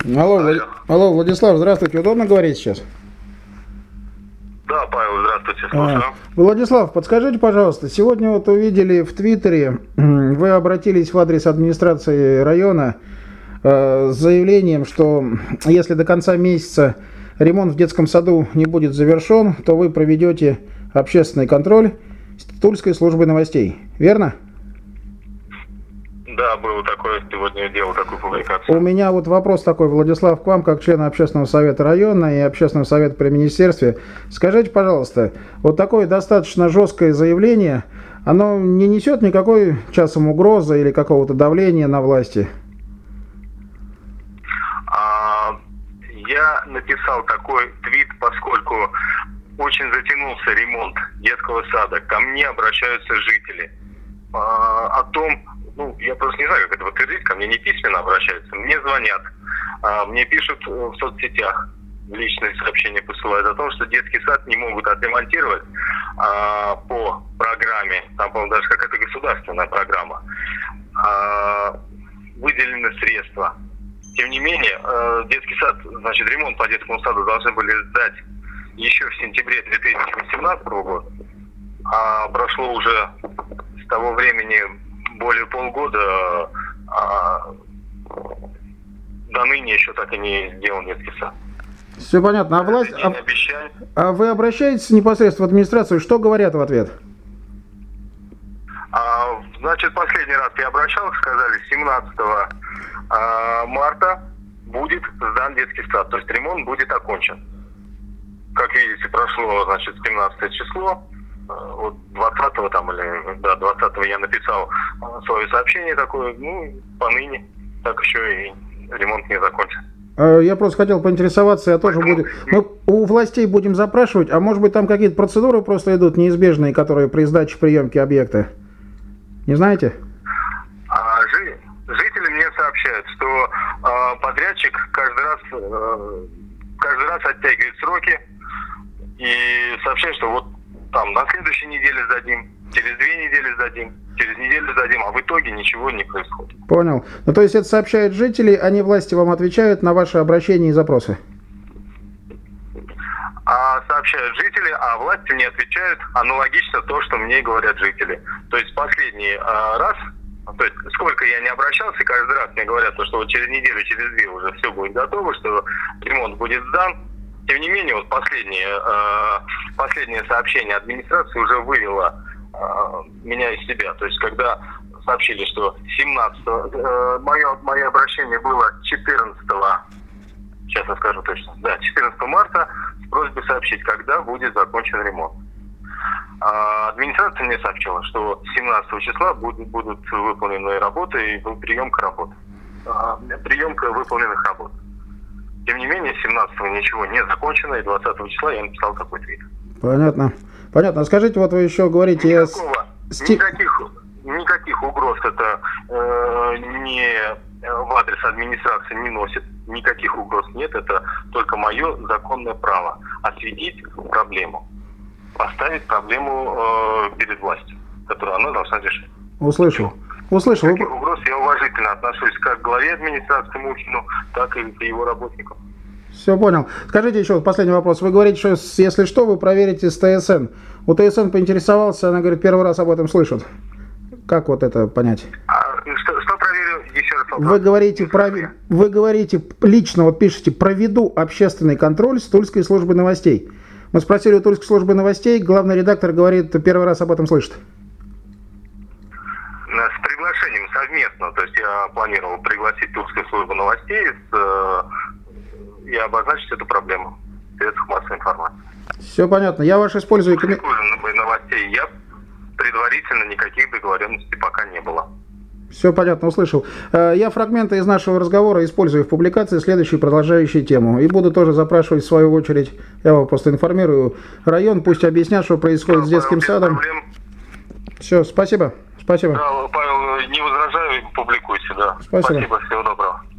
Алло, алло, Владислав, здравствуйте. Удобно говорить сейчас? Да, Павел, здравствуйте, слушаю. Владислав, подскажите, пожалуйста, сегодня вот увидели в Твиттере, вы обратились в адрес администрации района с заявлением, что если до конца месяца ремонт в детском саду не будет завершен, то вы проведете общественный контроль с Тульской службой новостей. Верно? Да, было такое, сегодня делал такую публикацию. У меня вот вопрос такой, Владислав, к вам, как члена общественного совета района и общественного совета при министерстве. Скажите, пожалуйста, вот такое достаточно жесткое заявление, оно не несет никакой часом угрозы или какого-то давления на власти? Я написал такой твит, поскольку очень затянулся ремонт детского сада. Ко мне обращаются жители о том, я просто не знаю, как это подтвердить, ко мне не письменно обращаются, мне звонят, мне пишут в соцсетях, личные сообщения посылают о том, что детский сад не могут отремонтировать по программе, там, по-моему, даже какая-то государственная программа, выделены средства. Тем не менее, детский сад, значит, ремонт по детскому саду должны были сдать еще в сентябре 2018 года, а прошло уже с того времени более полгода, до ныне еще так и не сделан детский сад. Все понятно. А власть... А вы обращаетесь непосредственно в администрацию, что говорят в ответ? Значит, последний раз я обращался, сказали, 17 марта будет сдан детский сад, то есть ремонт будет окончен. Как видите, прошло, значит, 17 число, вот 20-го там, или, да, 20-го я написал свое сообщение такое, поныне, так еще и ремонт не закончен. Я просто хотел поинтересоваться, я тоже буду... Мы у властей будем запрашивать, а может быть там какие-то процедуры просто идут неизбежные, которые при сдаче приемки объекта? Не знаете? Жители мне сообщают, что подрядчик каждый раз оттягивает сроки и сообщает, что вот там на следующей неделе сдадим, через 2 недели сдадим, через неделю сдадим, а в итоге ничего не происходит. Понял. Ну то есть это сообщают жители, они власти вам отвечают на ваши обращения и запросы? Сообщают жители, а власти мне отвечают аналогично то, что мне говорят жители. То есть последний раз, то есть сколько я не обращался, каждый раз мне говорят, что вот через неделю, через 2 уже все будет готово, что ремонт будет сдан. Тем не менее, вот последнее сообщение администрации уже вывело меня из себя. То есть когда сообщили, что 17-го, мое обращение было 14-го, сейчас я скажу точно, да, 14 марта, с просьбой сообщить, когда будет закончен ремонт. Администрация мне сообщила, что 17 числа будут выполнены работы и приемка работ. Приемка выполненных работ. Тем не менее, 17-го ничего не закончено, и 20 числа я написал такой твит. Понятно. Понятно. Скажите, вот вы еще говорите... Никаких угроз это не в адрес администрации не носит. Никаких угроз нет. Это только мое законное право осветить проблему. Поставить проблему перед властью, которую она должна решить. Услышал. Никаких угроз. Я уважительно отношусь как к главе администрации Мухину, так и к его работникам. Все понял. Скажите еще последний вопрос. Вы говорите, что если что, вы проверите с ТСН. У ТСН поинтересовался, она говорит, первый раз об этом слышат. Как вот это понять? Что проверю? Еще раз вопрос. Вы говорите лично, вот пишите, проведу общественный контроль с Тульской службой новостей. Мы спросили у Тульской службы новостей, главный редактор говорит, первый раз об этом слышит. С приглашением совместно, то есть я планировал пригласить Тульскую службу новостей и обозначить эту проблему в средствах массовой информации. Все понятно. Я ваш использую... новостей я предварительно никаких договоренностей пока не было. Все понятно, услышал. Я фрагменты из нашего разговора использую в публикации, следующей, продолжающей тему. И буду тоже запрашивать в свою очередь, я вас просто информирую, район, пусть объяснят, что происходит с детским садом. Все, спасибо. Да, Павел, не возражаю, публикуйте, да. Спасибо, всего доброго.